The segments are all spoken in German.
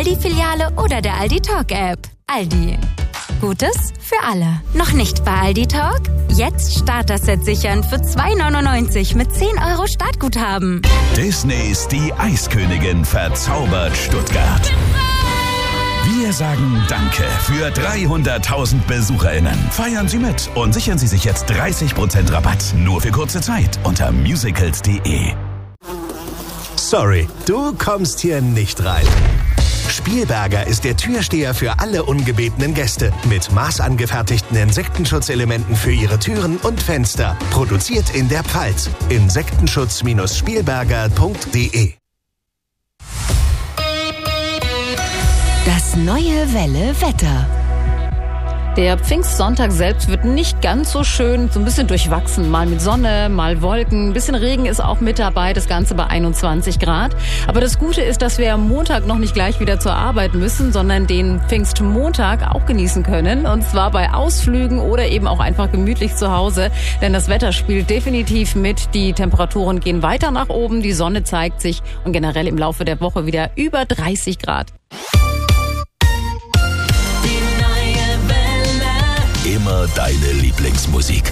Aldi-Filiale oder der Aldi Talk-App. Aldi. Gutes für alle. Noch nicht bei Aldi Talk? Jetzt Starter-Set sichern für 2,99 mit 10 € Startguthaben. Disneys Die Eiskönigin verzaubert Stuttgart. Wir sagen Danke für 300.000 BesucherInnen. Feiern Sie mit und sichern Sie sich jetzt 30% Rabatt. Nur für kurze Zeit unter musicals.de. Sorry, du kommst hier nicht rein. Spielberger ist der Türsteher für alle ungebetenen Gäste mit maßangefertigten Insektenschutzelementen für ihre Türen und Fenster. Produziert in der Pfalz. Insektenschutz-spielberger.de. Das neue Welle-Wetter. Der Pfingstsonntag selbst wird nicht ganz so schön, so ein bisschen durchwachsen. Mal mit Sonne, mal Wolken, ein bisschen Regen ist auch mit dabei, das Ganze bei 21 Grad. Aber das Gute ist, dass wir am Montag noch nicht gleich wieder zur Arbeit müssen, sondern den Pfingstmontag auch genießen können. Und zwar bei Ausflügen oder eben auch einfach gemütlich zu Hause. Denn das Wetter spielt definitiv mit. Die Temperaturen gehen weiter nach oben, die Sonne zeigt sich und generell im Laufe der Woche wieder über 30 Grad. Immer deine Lieblingsmusik.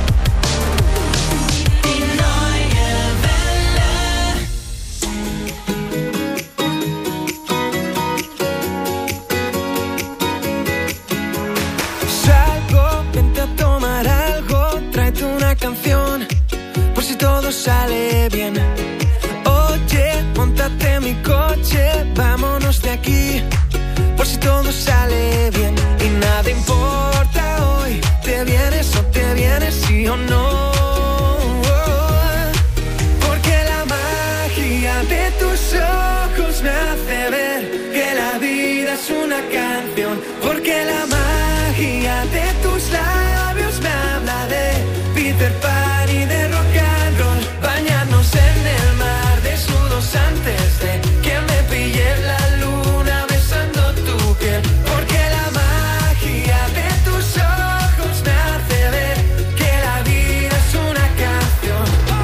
Die neue Welle. Salgo, vente a tomar algo, tráete una canción, por si todo sale bien. Oye, móntate en mi coche, vámonos de aquí, por si todo sale bien. Y nada importa hoy, te vienes o te vienes, sí o no. Porque la magia de tus ojos me hace ver que la vida es una canción. Porque la magia de tus labios me habla de Peter Pan y de rock and roll. Bañarnos en el mar desnudos antes de que me pille la luna besando tu piel. Porque la magia de tus ojos me hace ver que la vida es una canción.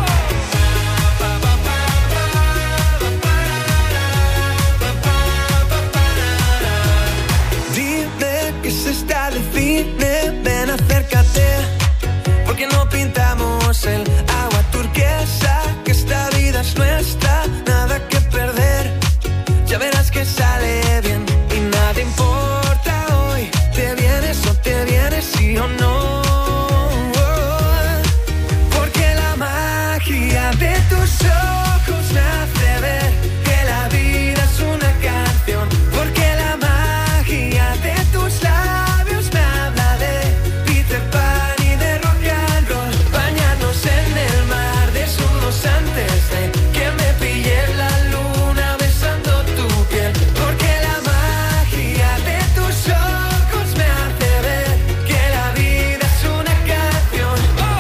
Dime que se está de cine, ven acércate, porque no pintamos el agua turquesa, que esta vida es nuestra, nada que perder, ya verás que sale bien. Y nada importa hoy, te vienes o te vienes, sí o no. Porque la magia de tus ojos me hace ver que la vida es una canción. Porque la magia de tus labios me habla de Peter Pan y de rock and roll. Bañarnos en el mar desnudos antes de que me pille la luna besando tu piel. Porque la magia de tus ojos me hace ver que la vida es una canción.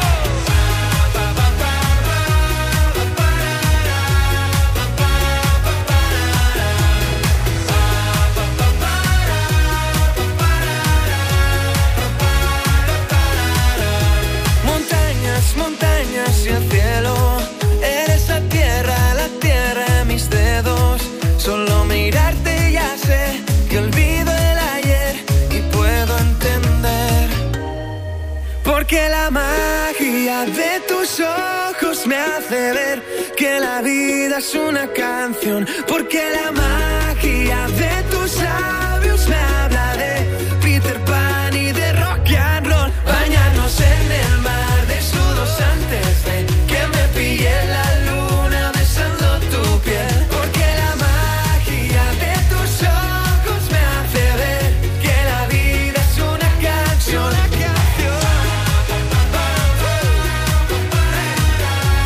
Montañas, montañas y el cielo, eres la tierra en mis dedos. Solo mirarte ya sé que olvido el ayer y puedo entender. Porque la magia de tus ojos me hace ver que la vida es una canción. Porque la magia de tus labios me habla de Peter Pan y de rock and roll. Bañarnos en el mar desnudos antes de que me pille la luna besando tu piel. Porque la magia de tus ojos me hace ver que la vida es una canción.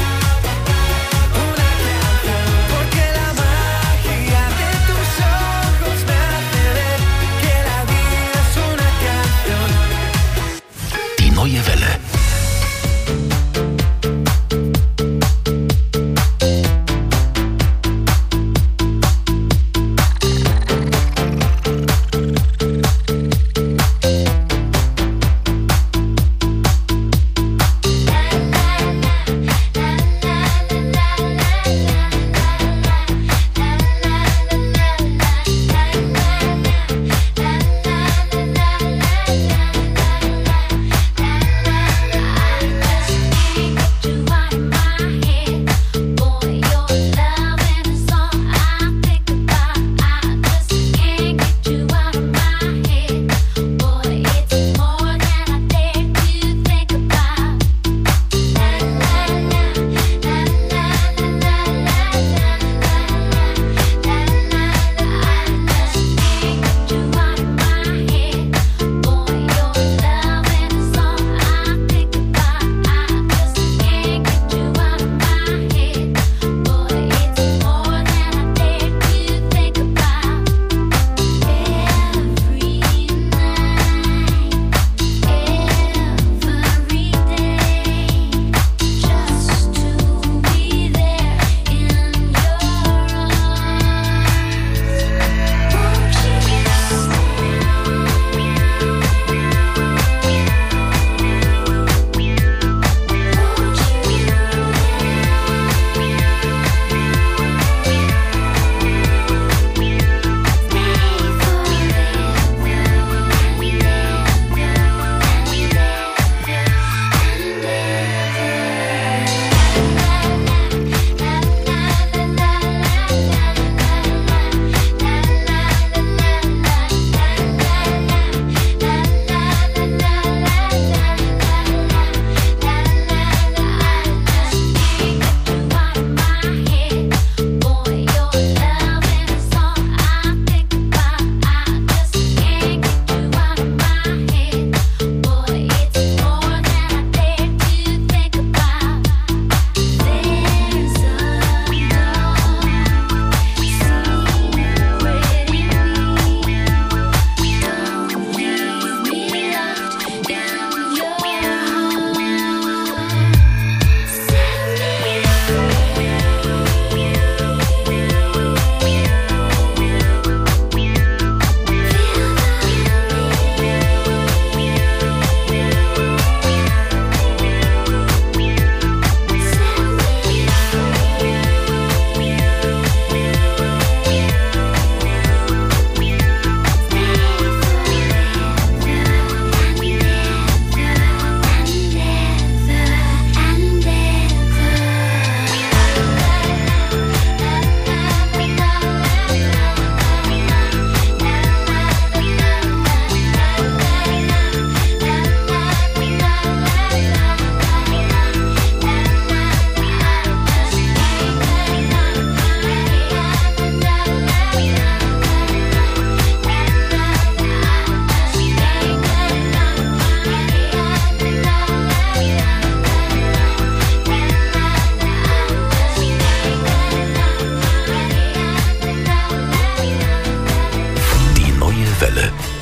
Porque la magia de tus ojos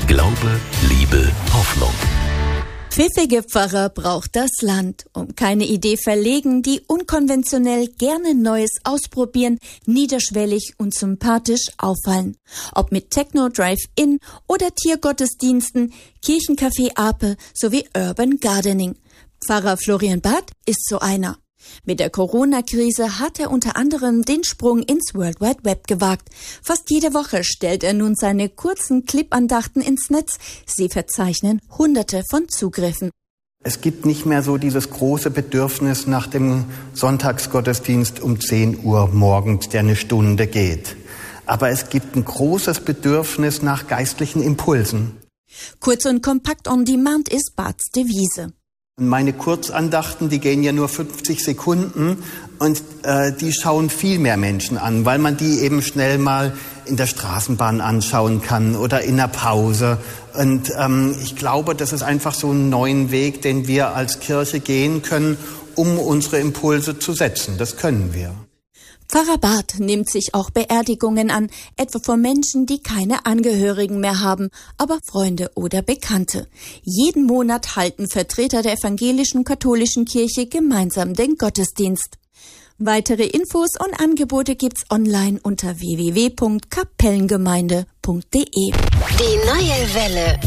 Glaube, Liebe, Hoffnung. Pfiffige Pfarrer braucht das Land. Um keine Idee verlegen, die unkonventionell gerne Neues ausprobieren, niederschwellig und sympathisch auffallen. Ob mit Techno Drive-In oder Tiergottesdiensten, Kirchencafé Ape sowie Urban Gardening. Pfarrer Florian Barth ist so einer. Mit der Corona-Krise hat er unter anderem den Sprung ins World Wide Web gewagt. Fast jede Woche stellt er nun seine kurzen Clip-Andachten ins Netz. Sie verzeichnen Hunderte von Zugriffen. Es gibt nicht mehr so dieses große Bedürfnis nach dem Sonntagsgottesdienst um 10 Uhr morgens, der eine Stunde geht. Aber es gibt ein großes Bedürfnis nach geistlichen Impulsen. Kurz und kompakt on demand ist Barths Devise. Meine Kurzandachten, die gehen ja nur 50 Sekunden und die schauen viel mehr Menschen an, weil man die eben schnell mal in der Straßenbahn anschauen kann oder in der Pause. Und ich glaube, das ist einfach so ein neuen Weg, den wir als Kirche gehen können, um unsere Impulse zu setzen. Das können wir. Pfarrer Barth nimmt sich auch Beerdigungen an, etwa von Menschen, die keine Angehörigen mehr haben, aber Freunde oder Bekannte. Jeden Monat halten Vertreter der evangelischen katholischen Kirche gemeinsam den Gottesdienst. Weitere Infos und Angebote gibt's online unter www.kapellengemeinde.de. Die neue Welle.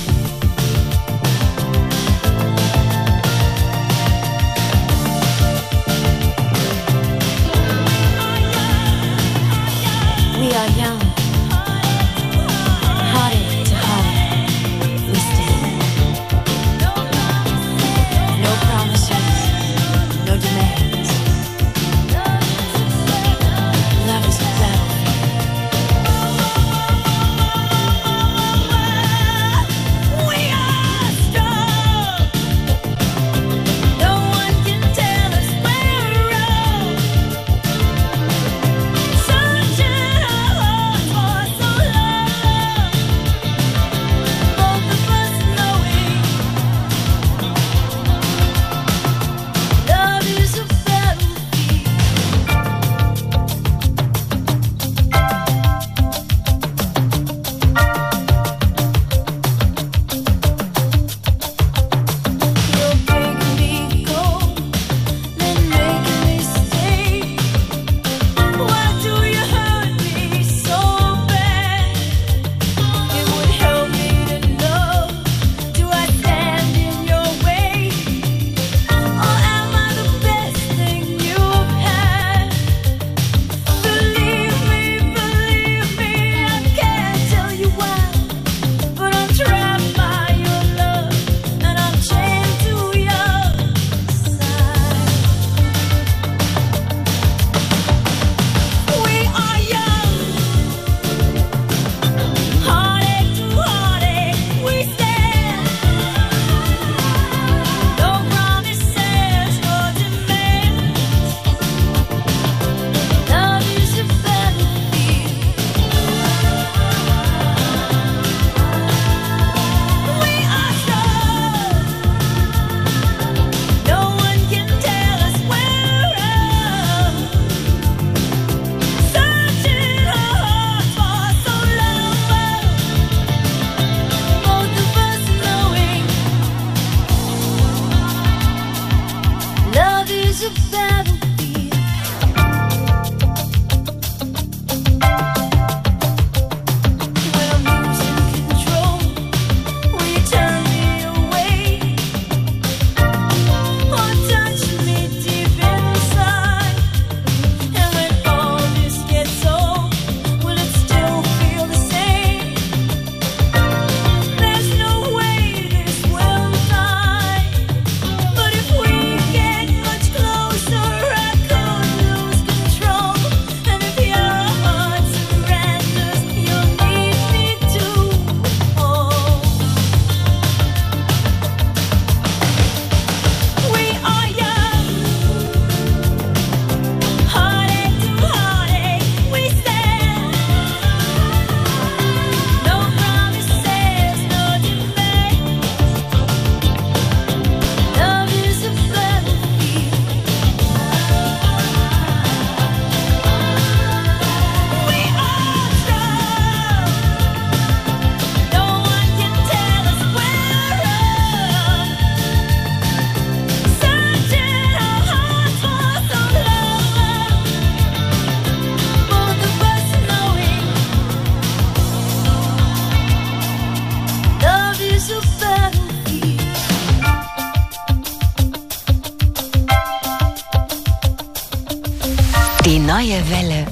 We are young, hearted to heart, we stand. No promises, no demands. Love is a battle. We are strong. No one can tell us we're wrong. Sunshine. neue Welle.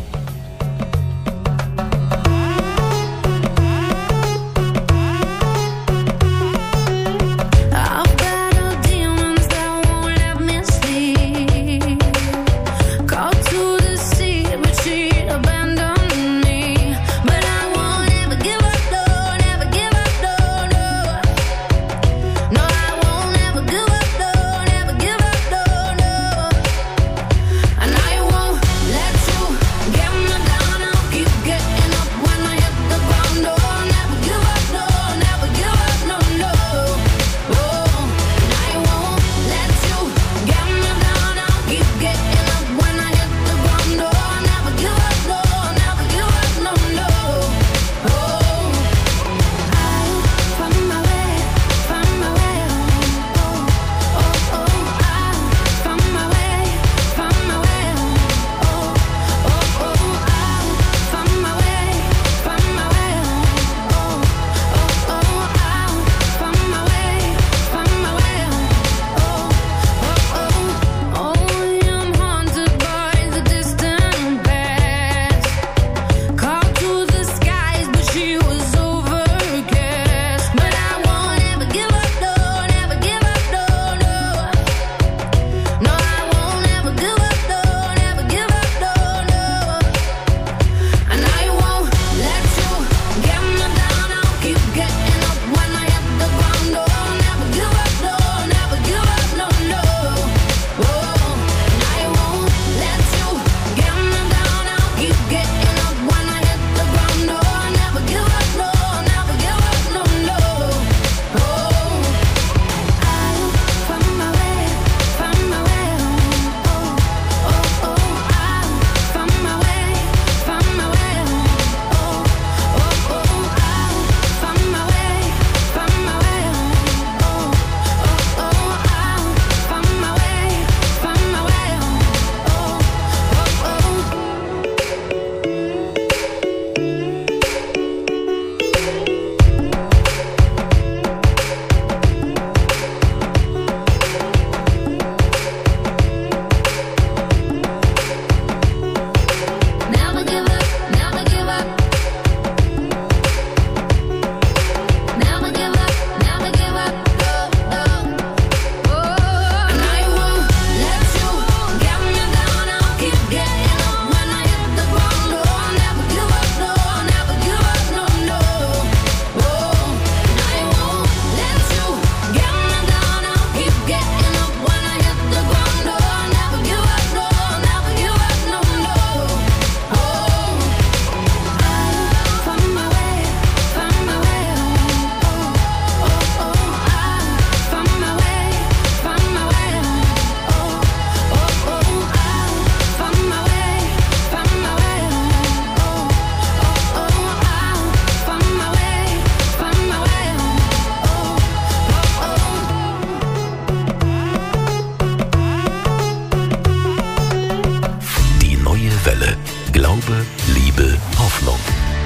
Glaube, Liebe, Hoffnung.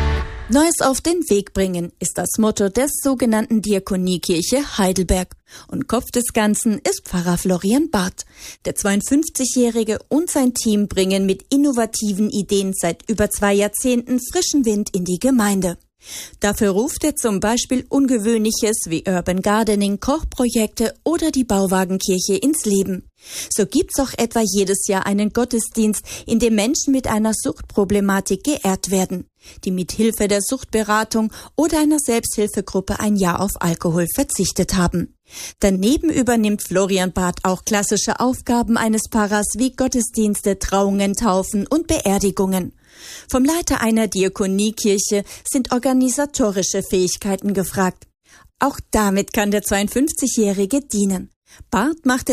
Neues auf den Weg bringen ist das Motto der sogenannten Diakoniekirche Heidelberg. Und Kopf des Ganzen ist Pfarrer Florian Barth. Der 52-Jährige und sein Team bringen mit innovativen Ideen seit über 2 Jahrzehnten frischen Wind in die Gemeinde. Dafür ruft er zum Beispiel Ungewöhnliches wie Urban Gardening, Kochprojekte oder die Bauwagenkirche ins Leben. So gibt's auch etwa jedes Jahr einen Gottesdienst, in dem Menschen mit einer Suchtproblematik geehrt werden, die mit Hilfe der Suchtberatung oder einer Selbsthilfegruppe ein Jahr auf Alkohol verzichtet haben. Daneben übernimmt Florian Barth auch klassische Aufgaben eines Pfarrers wie Gottesdienste, Trauungen, Taufen und Beerdigungen. Vom Leiter einer Diakoniekirche sind organisatorische Fähigkeiten gefragt. Auch damit kann der 52-Jährige dienen. Barth machte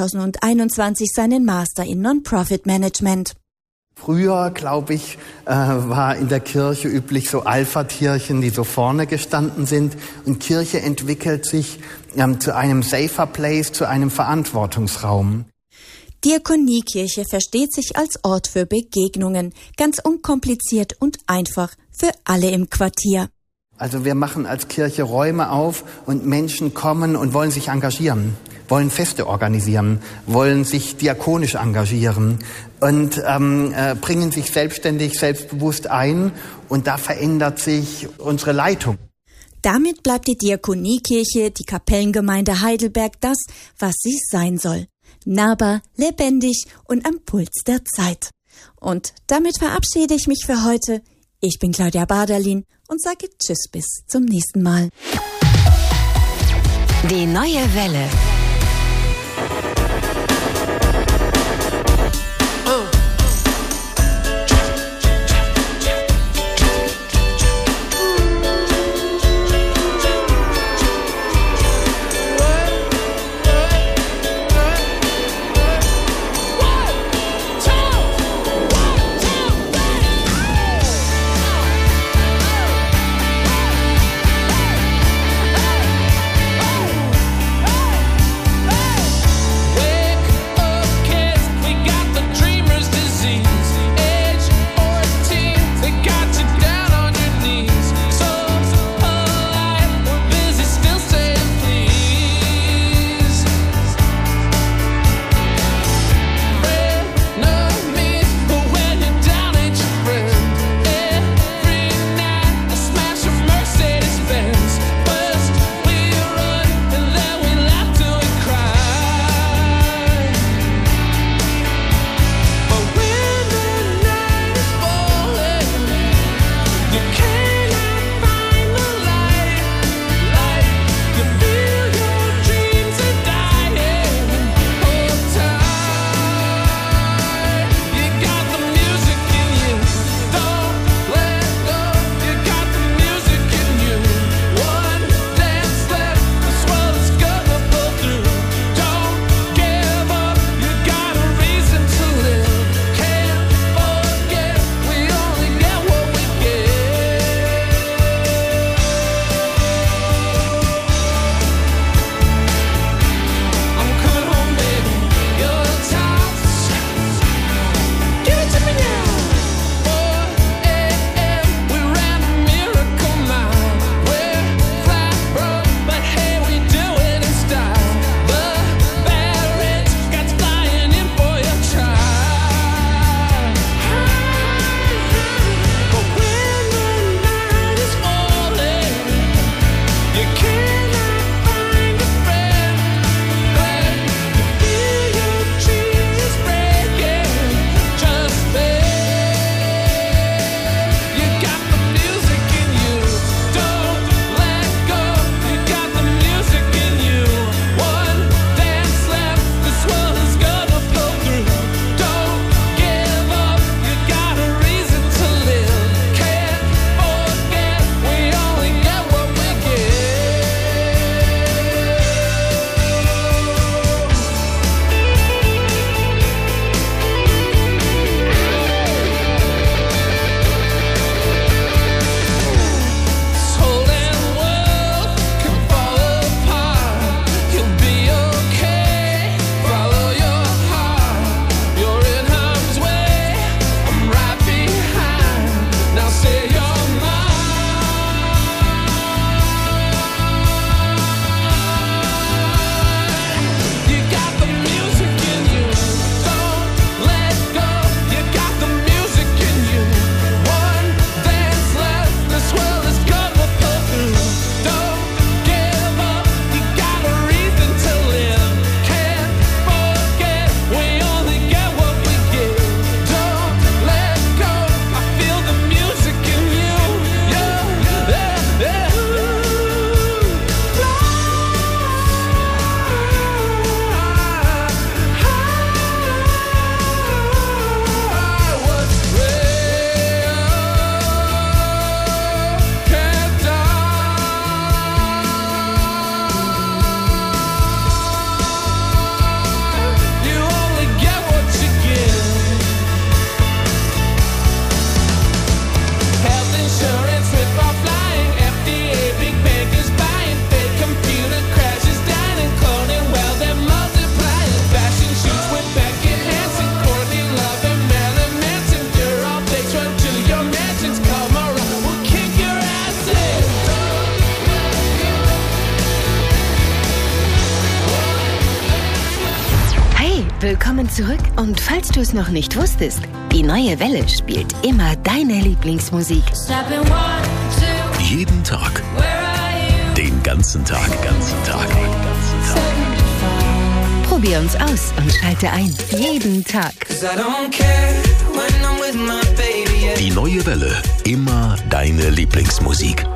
2021 seinen Master in Non-Profit-Management. Früher, glaube ich, war in der Kirche üblich so Alpha-Tierchen, die so vorne gestanden sind. Und Kirche entwickelt sich zu einem safer place, zu einem Verantwortungsraum. Diakoniekirche versteht sich als Ort für Begegnungen, ganz unkompliziert und einfach für alle im Quartier. Also wir machen als Kirche Räume auf und Menschen kommen und wollen sich engagieren. wollen Feste organisieren, wollen sich diakonisch engagieren und bringen sich selbstständig, selbstbewusst ein. Und da verändert sich unsere Leitung. Damit bleibt die Diakoniekirche, die Kapellengemeinde Heidelberg, das, was sie sein soll. Nahbar, lebendig und am Puls der Zeit. Und damit verabschiede ich mich für heute. Ich bin Claudia Baderlin und sage Tschüss bis zum nächsten Mal. Die neue Welle. Willkommen zurück. Und falls du es noch nicht wusstest, die neue Welle spielt immer deine Lieblingsmusik. Jeden Tag. Den ganzen Tag. Probier uns aus und schalte ein. Jeden Tag. Die neue Welle. Immer deine Lieblingsmusik.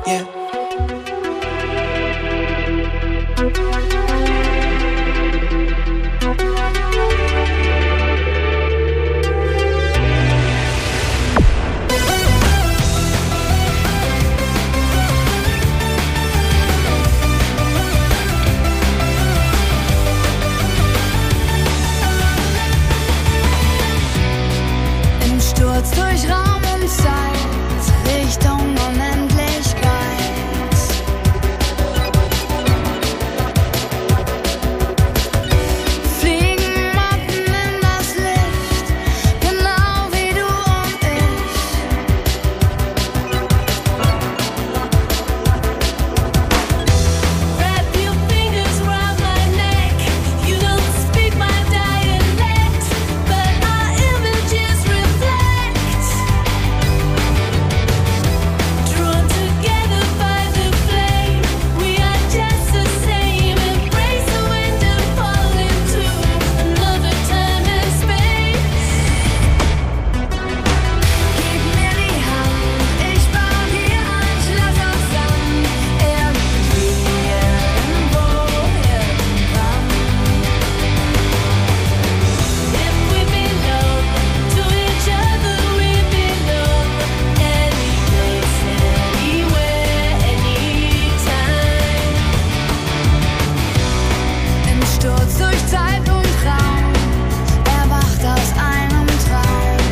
Sturz durch Raum und Zeit, Richtung Unendlichkeit. Fliegen Motten in das Licht, genau wie du und ich. Wrap your fingers round my neck, you don't speak my dialect, but our images reflect. Drawn together by the flame, we are just the same. Embrace the wind and fall into another time and space. Gib mir die Hand, ich baue dir ein Schloss aus Sand. Irgendwie, irgendwo, irgendwann. If we belong to each other, we belong any place, anywhere, anytime. Im Sturz durch Zeit und Raum, erwacht aus einem Traum.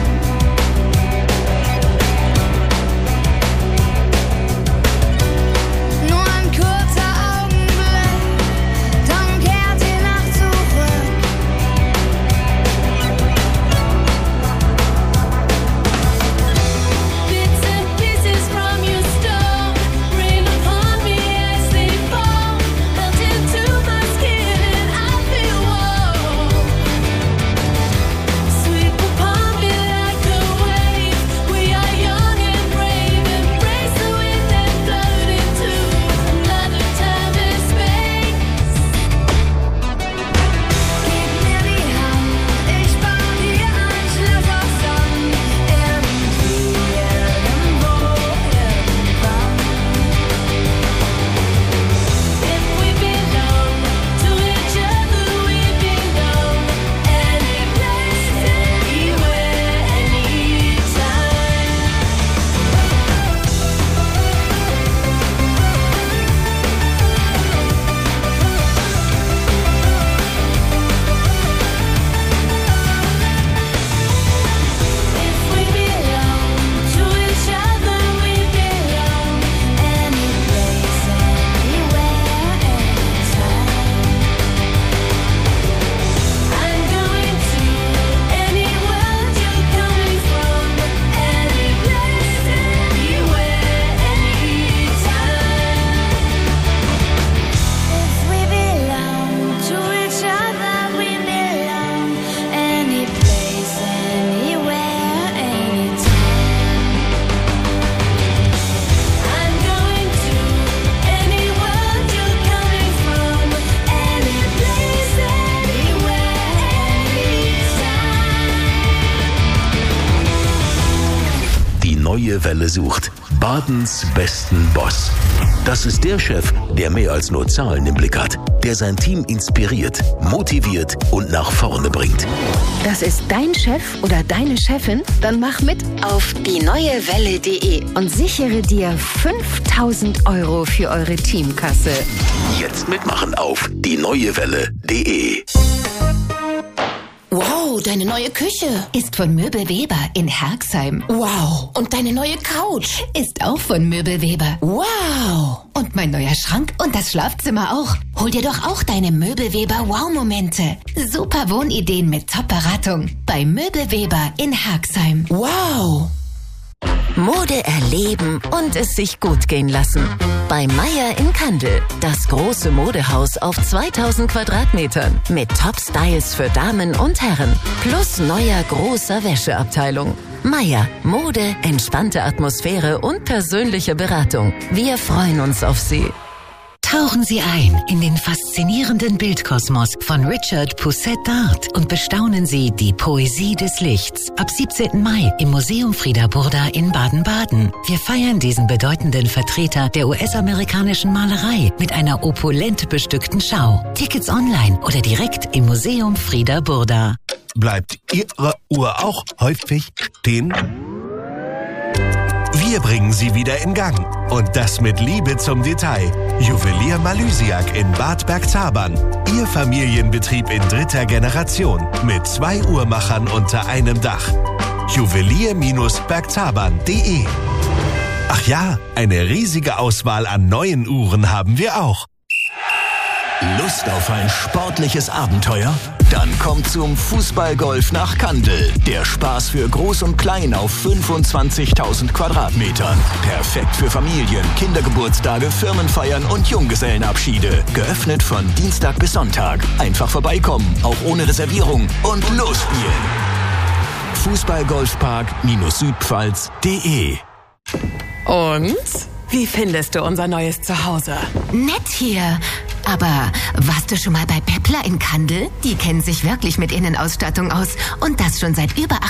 Nur ein kurzer Augenblick, dann kehrt die Nacht zurück. Bits and pieces from your storm rain upon me as they fall, melt into my skin and I feel warm. Sweep upon me like a wave. We are young and brave. Embrace the wind and float into another time and space. Gib mir die Hand, ich baue dir ein Schloss aus Sand. Irgendwie, irgendwo, irgendwann. If we belong to each other, we belong any place, anywhere, anytime. If we belong to each other, we belong any place, anywhere, anytime. I'm going to any world you're coming from, any place, anywhere, anytime. If we belong to each other, we belong any place, anywhere, anytime. I'm going to any world you're coming from, any place, anywhere, anytime. Die neue Welle sucht Badens besten Boss. Das ist der Chef, der mehr als nur Zahlen im Blick hat, der sein Team inspiriert, motiviert und nach vorne bringt. Das ist dein Chef oder deine Chefin? Dann mach mit auf dieneuewelle.de und sichere dir 5.000 € für eure Teamkasse. Jetzt mitmachen auf dieneuewelle.de. Wow, deine neue Küche Ist von Möbel Weber in Herxheim. Wow. Und deine neue Couch Ist auch von Möbel Weber. Wow. Und mein neuer Schrank und das Schlafzimmer auch. Hol dir doch auch deine Möbel Weber Wow-Momente. Super Wohnideen mit Top-Beratung bei Möbel Weber in Herxheim. Wow. Mode erleben und es sich gut gehen lassen. Bei Meier in Kandel. Das große Modehaus auf 2000 Quadratmetern. Mit Top-Styles für Damen und Herren. Plus neuer großer Wäscheabteilung. Meier. Mode, entspannte Atmosphäre und persönliche Beratung. Wir freuen uns auf Sie. Tauchen Sie ein in den faszinierenden Bildkosmos von Richard Pousset-Dart und bestaunen Sie die Poesie des Lichts. Ab 17. Mai im Museum Frieda Burda in Baden-Baden. Wir feiern diesen bedeutenden Vertreter der US-amerikanischen Malerei mit einer opulent bestückten Schau. Tickets online oder direkt im Museum Frieda Burda. Bleibt Ihre Uhr auch häufig stehen? Wir bringen sie wieder in Gang. Und das mit Liebe zum Detail. Juwelier Malysiak in Bad Bergzabern. Ihr Familienbetrieb in 3. Generation. Mit 2 Uhrmachern unter einem Dach. Juwelier-bergzabern.de. Ach ja, eine riesige Auswahl an neuen Uhren haben wir auch. Lust auf ein sportliches Abenteuer? Dann kommt zum Fußballgolf nach Kandel. Der Spaß für Groß und Klein auf 25.000 Quadratmetern. Perfekt für Familien, Kindergeburtstage, Firmenfeiern und Junggesellenabschiede. Geöffnet von Dienstag bis Sonntag. Einfach vorbeikommen, auch ohne Reservierung und losspielen. Fußballgolfpark-südpfalz.de. Und? Wie findest du unser neues Zuhause? Nett hier. Aber warst du schon mal bei Peppler in Kandel? Die kennen sich wirklich mit Innenausstattung aus. Und das schon seit über